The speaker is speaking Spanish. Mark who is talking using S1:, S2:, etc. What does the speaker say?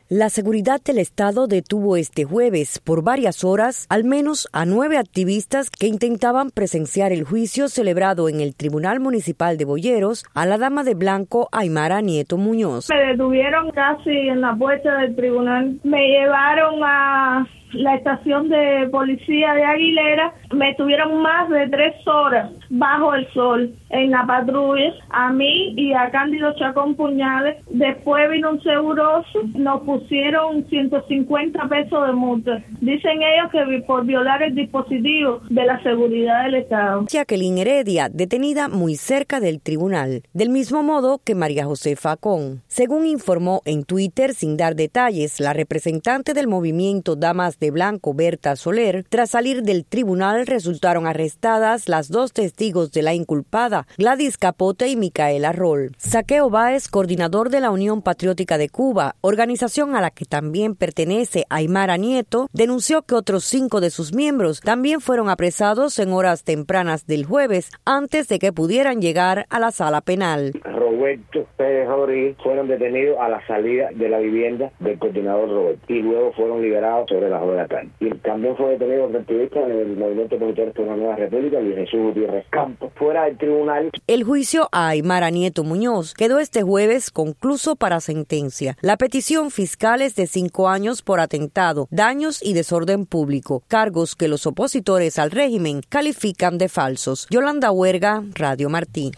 S1: La seguridad del Estado detuvo este jueves por varias horas al menos a 9 activistas que intentaban presenciar el juicio celebrado en el Tribunal Municipal de Boyeros a la dama de blanco Aymara Nieto Muñoz.
S2: Me detuvieron casi en la puerta del tribunal. Me llevaron a la estación de policía de Aguilera. Me tuvieron más de 3 horas bajo el sol en la patrulla, a mí y a Cándido Chacón Puñales. Después vino un seguroso, nos pusieron 150 pesos de multa. Dicen ellos que por violar el dispositivo de la seguridad del Estado.
S1: Jacqueline Heredia, detenida muy cerca del tribunal, del mismo modo que María José Facón. Según informó en Twitter, sin dar detalles, la representante del movimiento Damas de Blanco, Berta Soler, tras salir del tribunal resultaron arrestadas las 2 testigos de la inculpada, Gladys Capote y Micaela Roll. Saqueo Báez, coordinador de la Unión Patriótica de Cuba, organización a la que también pertenece Aymara Nieto, denunció que otros 5 de sus miembros también fueron apresados en horas tempranas del jueves antes de que pudieran llegar a la sala penal.
S3: Roberto Pérez Rodríguez fueron detenidos a la salida de la vivienda del coordinador Roberto y luego fueron liberados sobre las horas de la tarde. Y también fue detenido otro activista del Movimiento Comunitario por una Nueva República, Luis Jesús Gutiérrez Campos, fuera del tribunal.
S1: El juicio a Aymara Nieto Muñoz quedó este jueves concluso para sentencia. La petición fiscal es de 5 años por atentado, daños y desorden público, cargos que los opositores al régimen califican de falsos. Yolanda Huerga, Radio Martí.